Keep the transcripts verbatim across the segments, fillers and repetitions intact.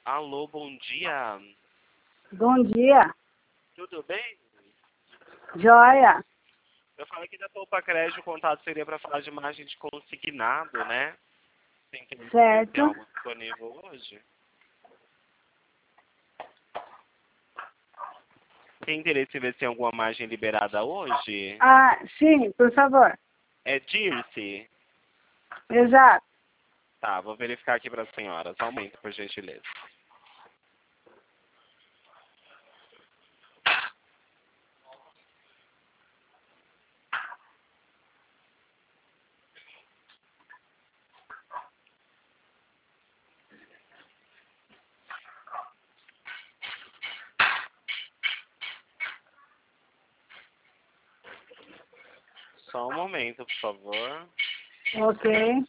Alô, bom dia. Bom dia. Tudo bem? Joia. Eu falei que da Poupa Crédito o contato seria para falar de margem de consignado, né? Tem que ver se tem Certo. algo disponível hoje. Tem interesse em ver se tem alguma margem liberada hoje? Ah, sim, por favor. É Dirce? Exato. Tá, vou verificar aqui para a senhora. Só um momento, por gentileza. Só um momento, por favor. Ok.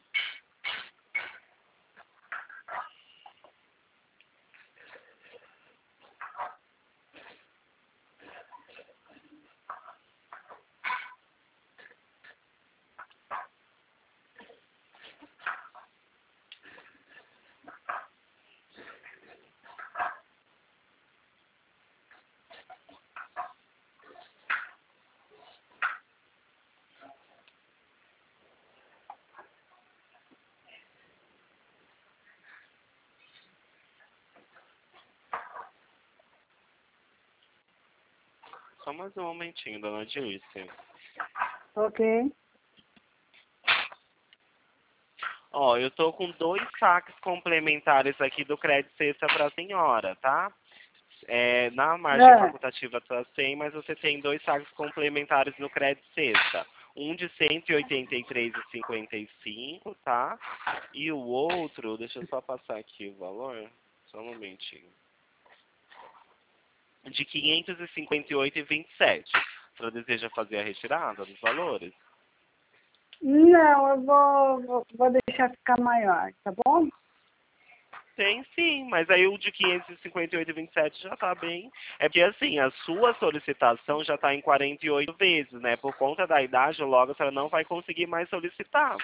Só mais um momentinho, dona Dirce. Ok. Ó, eu tô com dois saques complementares aqui do crédito sexta para a senhora, tá? É, na margem É. facultativa tá cem, mas você tem dois saques complementares no crédito sexta. Um de cento e oitenta e três reais e cinquenta e cinco, tá? E o outro, deixa eu só passar aqui o valor, só um momentinho. De quinhentos e cinquenta e oito reais e vinte e sete. A senhora deseja fazer a retirada dos valores? Não, eu vou, vou, vou deixar ficar maior, tá bom? Tem sim, mas aí o de quinhentos e cinquenta e oito reais e vinte e sete já está bem. É porque assim, a sua solicitação já está em quarenta e oito vezes, né? Por conta da idade, logo a senhora não vai conseguir mais solicitar.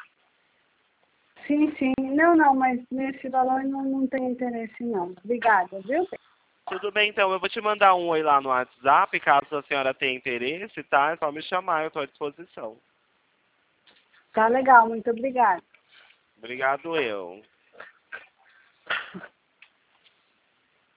Sim, sim. Não, não, mas nesse valor não, não tem interesse, não. Obrigada, viu? Tudo bem, então, eu vou te mandar um oi lá no WhatsApp, caso a senhora tenha interesse, tá? É só me chamar, eu estou à disposição. Tá legal, muito obrigada. Obrigado, eu.